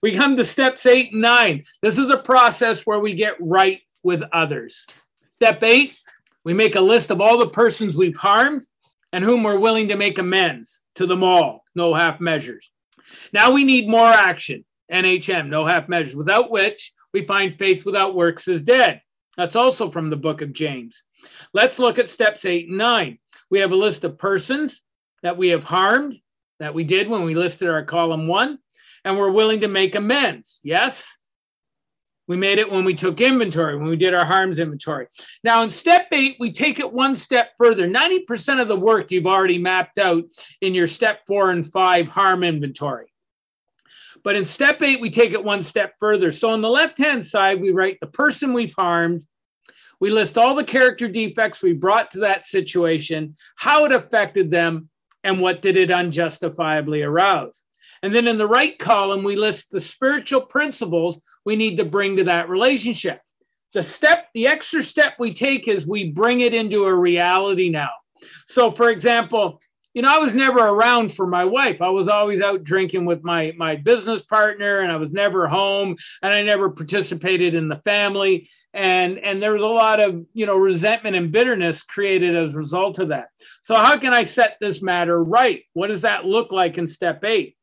We come to steps 8 and 9. This is a process where we get right with others. Step 8, we make a list of all the persons we've harmed and whom we're willing to make amends to them all. No half measures. Now we need more action. NHM, no half measures, without which we find faith without works is dead. That's also from the book of James. Let's look at steps 8 and 9. We have a list of persons that we have harmed, that we did when we listed our column 1, and we're willing to make amends. Yes? We made it when we took inventory, when we did our harms inventory. Now in step 8, we take it one step further. 90% of the work you've already mapped out in your step 4 and 5 harm inventory. But in step 8, we take it one step further. So on the left-hand side, we write the person we've harmed. We list all the character defects we brought to that situation, how it affected them, and what did it unjustifiably arouse. And then in the right column, we list the spiritual principles we need to bring to that relationship. The extra step we take is we bring it into a reality now. So for example, I was never around for my wife. I was always out drinking with my business partner, and I was never home, and I never participated in the family. And there was a lot of, resentment and bitterness created as a result of that. So how can I set this matter right? What does that look like in step 8?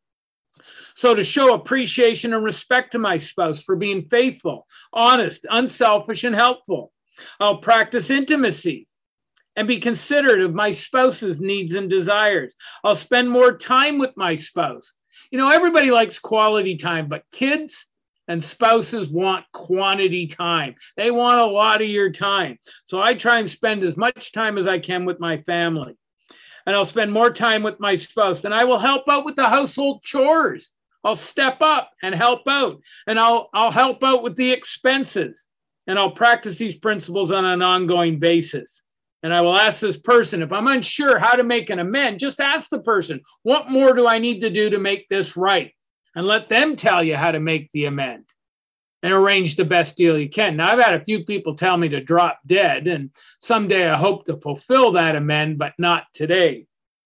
So to show appreciation and respect to my spouse for being faithful, honest, unselfish, and helpful, I'll practice intimacy and be considerate of my spouse's needs and desires. I'll spend more time with my spouse. Everybody likes quality time, but kids and spouses want quantity time. They want a lot of your time. So I try and spend as much time as I can with my family. And I'll spend more time with my spouse. And I will help out with the household chores. I'll step up and help out. And I'll help out with the expenses. And I'll practice these principles on an ongoing basis. And I will ask this person, if I'm unsure how to make an amend, just ask the person, what more do I need to do to make this right? And let them tell you how to make the amend and arrange the best deal you can. Now, I've had a few people tell me to drop dead, and someday I hope to fulfill that amend, but not today.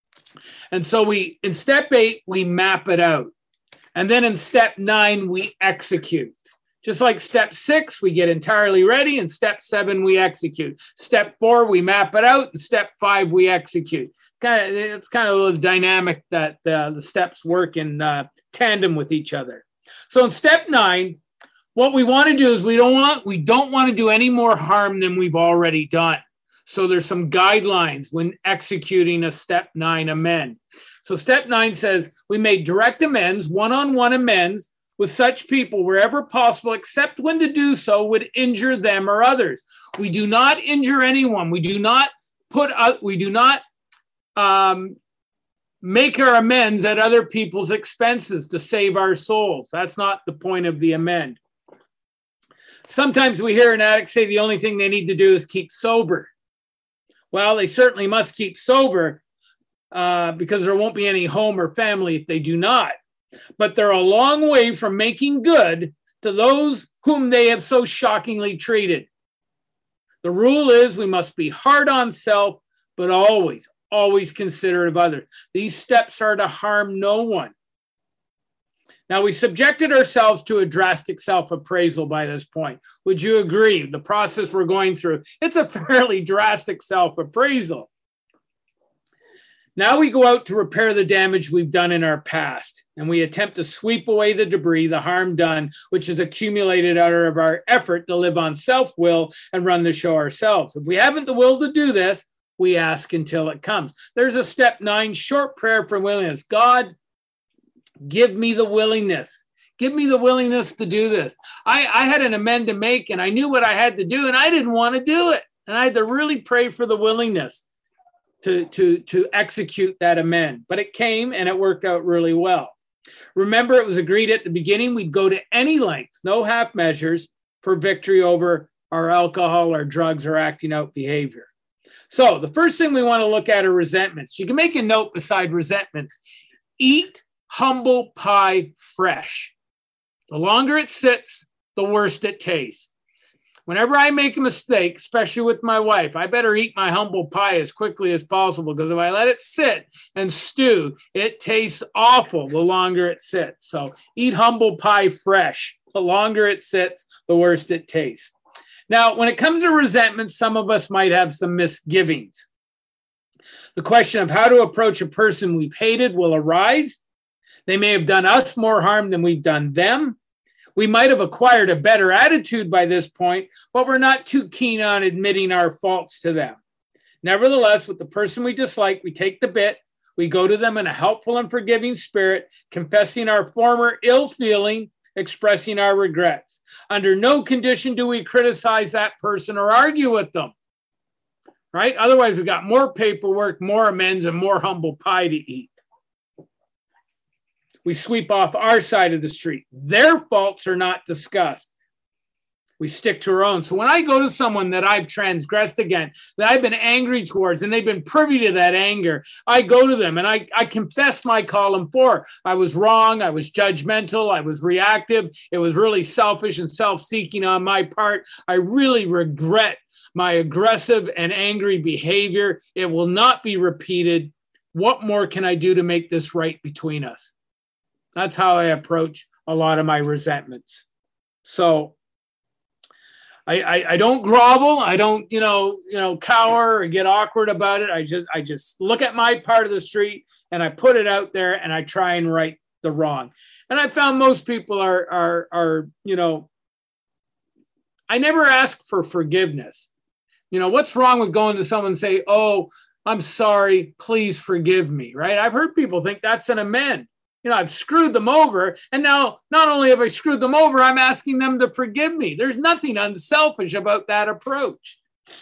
And so in step 8, we map it out. And then in step 9, we execute. Just like step 6, we get entirely ready. And step 7, we execute. Step 4, we map it out. And step 5, we execute. It's kind of the dynamic that the steps work in tandem with each other. So in step 9, what we want to do is we don't want to do any more harm than we've already done. So there's some guidelines when executing a step 9 amend. So step 9 says we made direct amends, one-on-one amends, with such people wherever possible, except when to do so would injure them or others. We do not injure anyone. We do not make our amends at other people's expenses to save our souls. That's not the point of the amend. Sometimes we hear an addict say the only thing they need to do is keep sober. Well, they certainly must keep sober because there won't be any home or family if they do not. But they're a long way from making good to those whom they have so shockingly treated. The rule is we must be hard on self, but always considerate of others. These steps are to harm no one. Now, we subjected ourselves to a drastic self-appraisal by this point. Would you agree? The process we're going through, it's a fairly drastic self-appraisal. Now we go out to repair the damage we've done in our past, and we attempt to sweep away the debris, the harm done, which is accumulated out of our effort to live on self-will and run the show ourselves. If we haven't the will to do this, we ask until it comes. There's a step 9 short prayer for willingness. God, give me the willingness. Give me the willingness to do this. I had an amend to make, and I knew what I had to do, and I didn't want to do it. And I had to really pray for the willingness to execute that amend. But it came, and it worked out really well. Remember, it was agreed at the beginning we'd go to any length, no half measures, for victory over our alcohol, our drugs, or acting out behavior. So the first thing we want to look at are resentments. You can make a note beside resentments. Eat humble pie fresh. The longer it sits, the worse it tastes. Whenever I make a mistake, especially with my wife, I better eat my humble pie as quickly as possible, because if I let it sit and stew, it tastes awful the longer it sits. So eat humble pie fresh. The longer it sits, the worse it tastes. Now, when it comes to resentment, some of us might have some misgivings. The question of how to approach a person we've hated will arise. They may have done us more harm than we've done them. We might have acquired a better attitude by this point, but we're not too keen on admitting our faults to them. Nevertheless, with the person we dislike, we take the bit. We go to them in a helpful and forgiving spirit, confessing our former ill feeling, expressing our regrets. Under no condition do we criticize that person or argue with them, right? Otherwise, we've got more paperwork, more amends, and more humble pie to eat. We sweep off our side of the street. Their faults are not discussed. We stick to our own. So when I go to someone that I've transgressed against, that I've been angry towards, and they've been privy to that anger, I go to them and I confess my column 4. I was wrong. I was judgmental. I was reactive. It was really selfish and self-seeking on my part. I really regret my aggressive and angry behavior. It will not be repeated. What more can I do to make this right between us? That's how I approach a lot of my resentments. So I don't grovel. I don't, cower or get awkward about it. I just look at my part of the street and I put it out there and I try and right the wrong. And I found most people are I never ask for forgiveness. What's wrong with going to someone and say, "Oh, I'm sorry, please forgive me," right? I've heard people think that's an amend. I've screwed them over, and now not only have I screwed them over, I'm asking them to forgive me. There's nothing unselfish about that approach.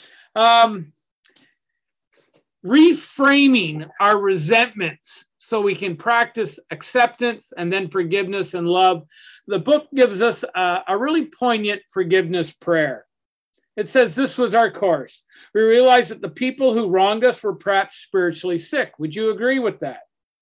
Reframing our resentments so we can practice acceptance and then forgiveness and love. The book gives us a really poignant forgiveness prayer. It says, this was our course. We realized that the people who wronged us were perhaps spiritually sick. Would you agree with that?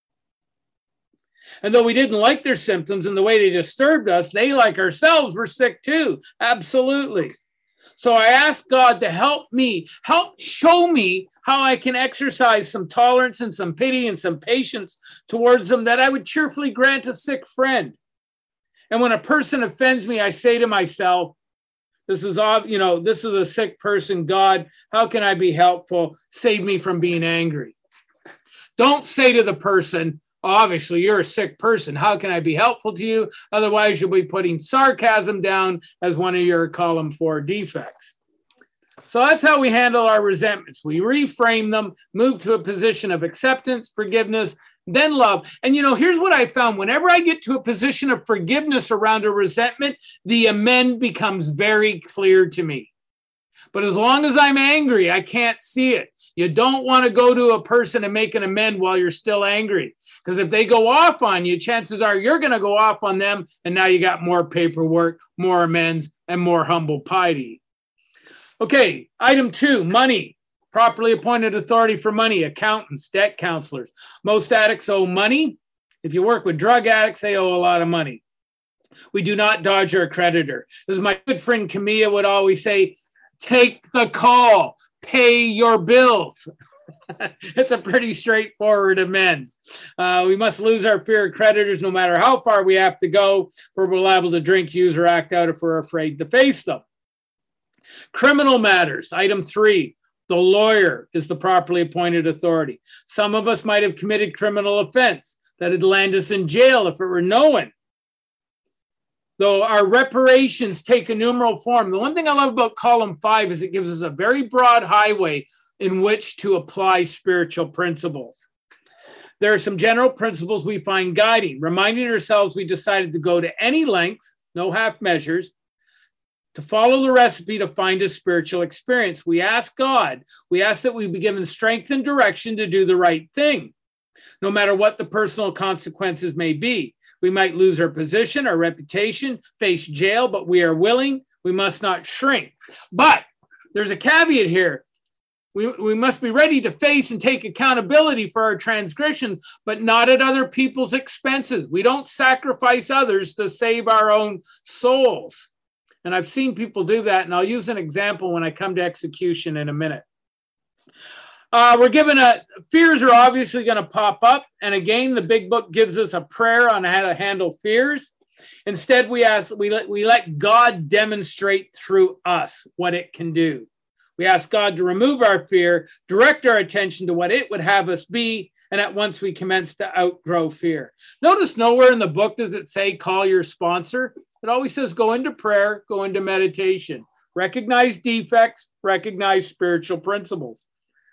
And though we didn't like their symptoms and the way they disturbed us, they, like ourselves, were sick too. Absolutely. So I asked God to help show me how I can exercise some tolerance and some pity and some patience towards them, that I would cheerfully grant a sick friend. And when a person offends me, I say to myself, this is a sick person. God, how can I be helpful? Save me from being angry. Don't say to the person, obviously, you're a sick person. How can I be helpful to you? Otherwise, you'll be putting sarcasm down as one of your column 4 defects. So that's how we handle our resentments. We reframe them, move to a position of acceptance, forgiveness, then love. And, here's what I found. Whenever I get to a position of forgiveness around a resentment, the amend becomes very clear to me. But as long as I'm angry, I can't see it. You don't want to go to a person and make an amend while you're still angry. Because if they go off on you, chances are you're going to go off on them. And now you got more paperwork, more amends, and more humble pie to eat. Okay, item 2, money. Properly appointed authority for money, accountants, debt counselors. Most addicts owe money. If you work with drug addicts, they owe a lot of money. We do not dodge our creditor. As my good friend Camilla would always say, take the call, pay your bills. It's a pretty straightforward amend. We must lose our fear of creditors no matter how far we have to go, for we're liable to drink, use, or act out if we're afraid to face them. Criminal matters, item 3. The lawyer is the properly appointed authority. Some of us might have committed criminal offense that would land us in jail if it were known. Though our reparations take a numeral form. The one thing I love about column 5 is it gives us a very broad highway in which to apply spiritual principles. There are some general principles we find guiding, reminding ourselves we decided to go to any lengths, no half measures, to follow the recipe to find a spiritual experience. We ask God, we ask that we be given strength and direction to do the right thing, no matter what the personal consequences may be. We might lose our position, our reputation, face jail, but we are willing. We must not shrink. But there's a caveat here. We must be ready to face and take accountability for our transgressions, but not at other people's expenses. We don't sacrifice others to save our own souls. And I've seen people do that. And I'll use an example when I come to execution in a minute. We're given fears are obviously going to pop up. And again, the big book gives us a prayer on how to handle fears. Instead, we let God demonstrate through us what it can do. We ask God to remove our fear, direct our attention to what it would have us be, and at once we commence to outgrow fear. Notice nowhere in the book does it say call your sponsor. It always says go into prayer, go into meditation, recognize defects, recognize spiritual principles.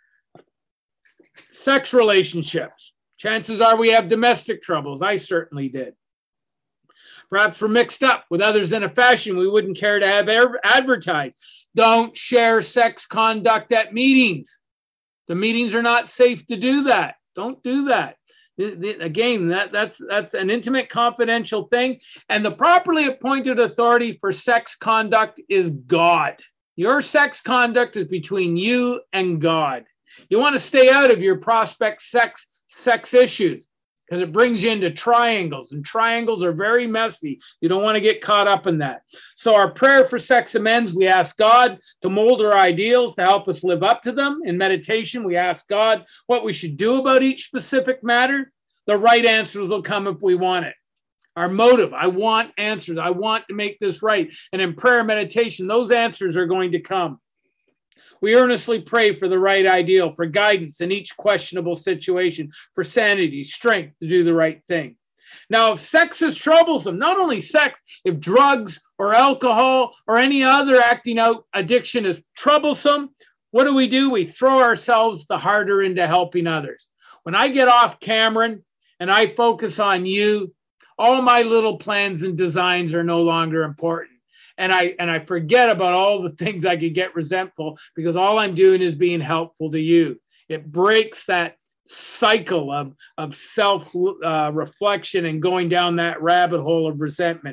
Sex relationships. Chances are we have domestic troubles. I certainly did. Perhaps we're mixed up with others in a fashion we wouldn't care to have advertised. Don't share sex conduct at meetings. The meetings are not safe to do that. Don't do that. Again, that's an intimate, confidential thing. And the properly appointed authority for sex conduct is God. Your sex conduct is between you and God. You want to stay out of your prospect sex issues because it brings you into triangles, and triangles are very messy. You don't want to get caught up in that. So our prayer for sex amends, we ask God to mold our ideals to help us live up to them. In meditation, we ask God what we should do about each specific matter. The right answers will come if we want it. Our motive, I want answers. I want to make this right. And in prayer and meditation, those answers are going to come. We earnestly pray for the right ideal, for guidance in each questionable situation, for sanity, strength to do the right thing. Now, if sex is troublesome, not only sex, if drugs or alcohol or any other acting out addiction is troublesome, what do? We throw ourselves the harder into helping others. When I get off Cameron and I focus on you, all my little plans and designs are no longer important. And I forget about all the things I could get resentful because all I'm doing is being helpful to you. It breaks that cycle of self-reflection and going down that rabbit hole of resentment.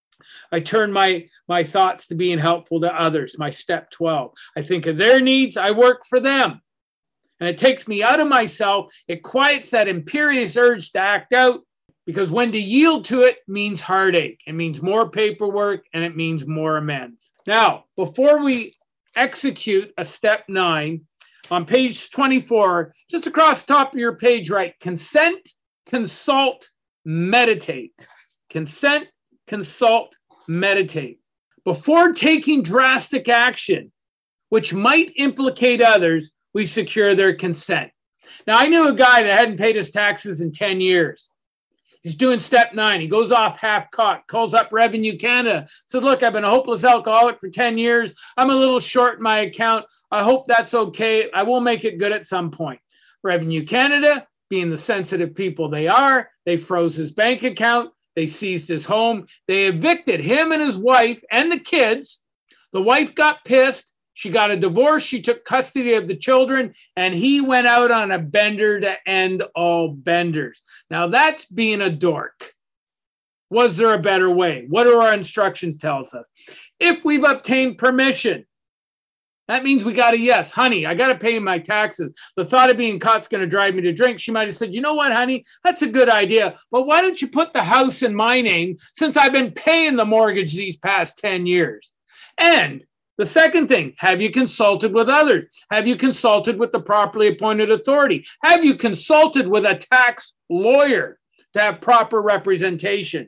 I turn my thoughts to being helpful to others, my step 12. I think of their needs, I work for them. And it takes me out of myself. It quiets that imperious urge to act out. Because when to yield to it means heartache, it means more paperwork, and it means more amends. Now, before we execute a step 9, on page 24, just across the top of your page, write consent, consult, meditate. Consent, consult, meditate. Before taking drastic action, which might implicate others, we secure their consent. Now, I knew a guy that hadn't paid his taxes in 10 years. He's doing step 9. He goes off half-cocked, calls up Revenue Canada, said, look, I've been a hopeless alcoholic for 10 years. I'm a little short in my account. I hope that's okay. I will make it good at some point. Revenue Canada, being the sensitive people they are, they froze his bank account. They seized his home. They evicted him and his wife and the kids. The wife got pissed. She got a divorce. She took custody of the children, and he went out on a bender to end all benders. Now, that's being a dork. Was there a better way? What do our instructions tell us? If we've obtained permission, that means we got a yes. Honey, I got to pay my taxes. The thought of being caught's going to drive me to drink. She might have said, you know what, honey, that's a good idea. But why don't you put the house in my name since I've been paying the mortgage these past 10 years? And the second thing, have you consulted with others? Have you consulted with the properly appointed authority? Have you consulted with a tax lawyer to have proper representation?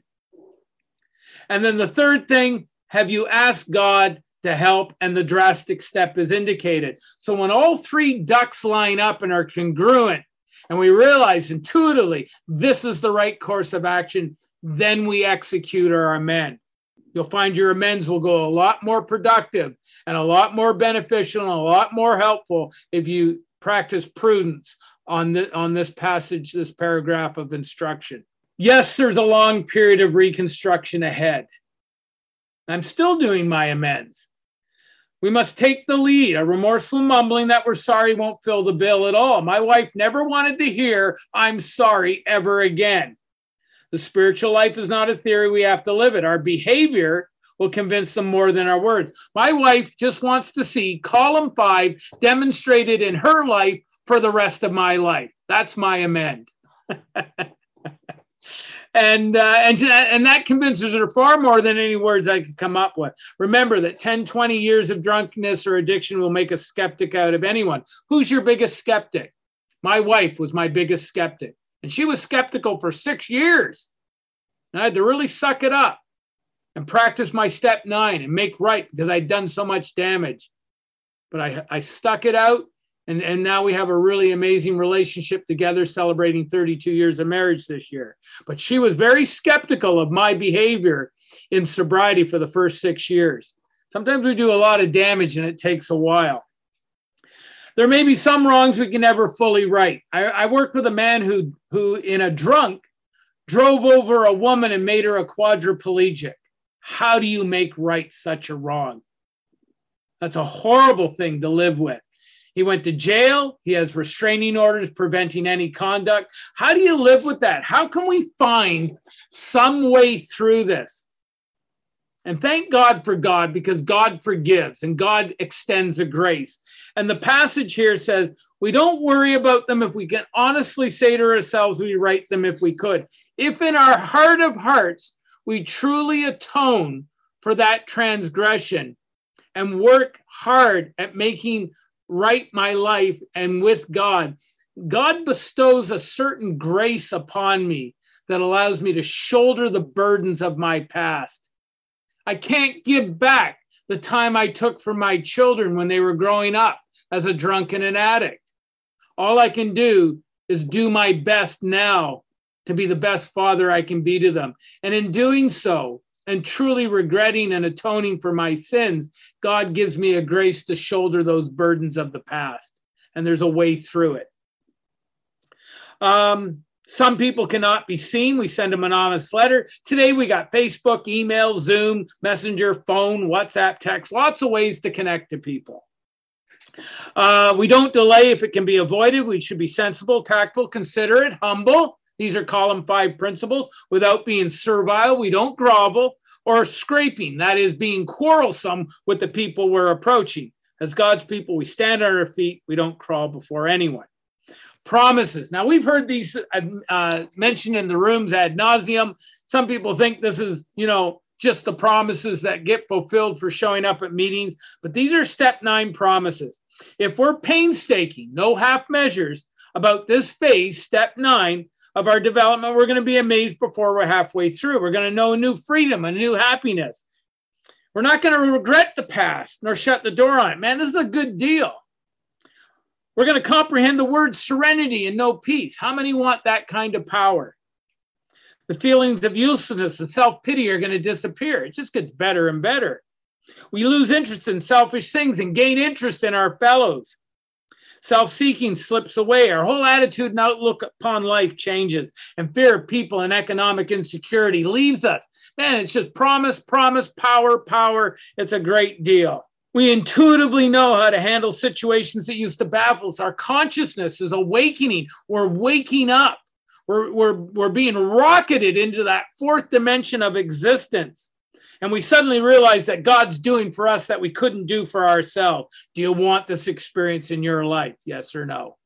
And then the third thing, have you asked God to help? And the drastic step is indicated. So when all 3 ducks line up and are congruent, and we realize intuitively this is the right course of action, then we execute our amend. You'll find your amends will go a lot more productive and a lot more beneficial and a lot more helpful if you practice prudence on this passage, this paragraph of instruction. Yes, there's a long period of reconstruction ahead. I'm still doing my amends. We must take the lead. A remorseful mumbling that we're sorry won't fill the bill at all. My wife never wanted to hear, I'm sorry, ever again. The spiritual life is not a theory. We have to live it. Our behavior will convince them more than our words. My wife just wants to see column 5 demonstrated in her life for the rest of my life. That's my amend. And that convinces her far more than any words I could come up with. Remember that 10, 20 years of drunkenness or addiction will make a skeptic out of anyone. Who's your biggest skeptic? My wife was my biggest skeptic. And she was skeptical for 6 years. And I had to really suck it up and practice my step 9 and make right because I'd done so much damage. But I stuck it out. And now we have a really amazing relationship together, celebrating 32 years of marriage this year. But she was very skeptical of my behavior in sobriety for the first 6 years. Sometimes we do a lot of damage and it takes a while. There may be some wrongs we can never fully right. I worked with a man who in a drunk drove over a woman and made her a quadriplegic. How do you make right such a wrong? That's a horrible thing to live with. He went to jail. He has restraining orders preventing any conduct. How do you live with that? How can we find some way through this? And thank God for God, because God forgives and God extends a grace. And the passage here says, we don't worry about them if we can honestly say to ourselves, we right them if we could. If in our heart of hearts, we truly atone for that transgression and work hard at making right my life and with God, God bestows a certain grace upon me that allows me to shoulder the burdens of my past. I can't give back the time I took from my children when they were growing up as a drunk and an addict. All I can do is do my best now to be the best father I can be to them. And in doing so, and truly regretting and atoning for my sins, God gives me a grace to shoulder those burdens of the past. And there's a way through it. Some people cannot be seen. We send them an anonymous letter. Today we got Facebook, email, Zoom, Messenger, phone, WhatsApp, text, lots of ways to connect to people. We don't delay if it can be avoided. We should be sensible, tactful, considerate, humble. These are column 5 principles. Without being servile, we don't grovel, or scraping, that is being quarrelsome with the people we're approaching. As God's people, we stand on our feet. We don't crawl before anyone. Promises. Now, we've heard these mentioned in the rooms ad nauseum. Some people think this is, just the promises that get fulfilled for showing up at meetings. But these are step 9 promises. If we're painstaking, no half measures about this phase, step 9, of our development, we're going to be amazed before we're halfway through. We're going to know a new freedom, a new happiness. We're not going to regret the past nor shut the door on it. Man, this is a good deal. We're going to comprehend the word serenity and know peace. How many want that kind of power? The feelings of uselessness and self-pity are going to disappear. It just gets better and better. We lose interest in selfish things and gain interest in our fellows. Self-seeking slips away. Our whole attitude and outlook upon life changes, and fear of people and economic insecurity leaves us. Man, it's just promise, power. It's a great deal. We intuitively know how to handle situations that used to baffle us. Our consciousness is awakening. We're waking up. We're being rocketed into that 4th dimension of existence. And we suddenly realize that God's doing for us that we couldn't do for ourselves. Do you want this experience in your life? Yes or no?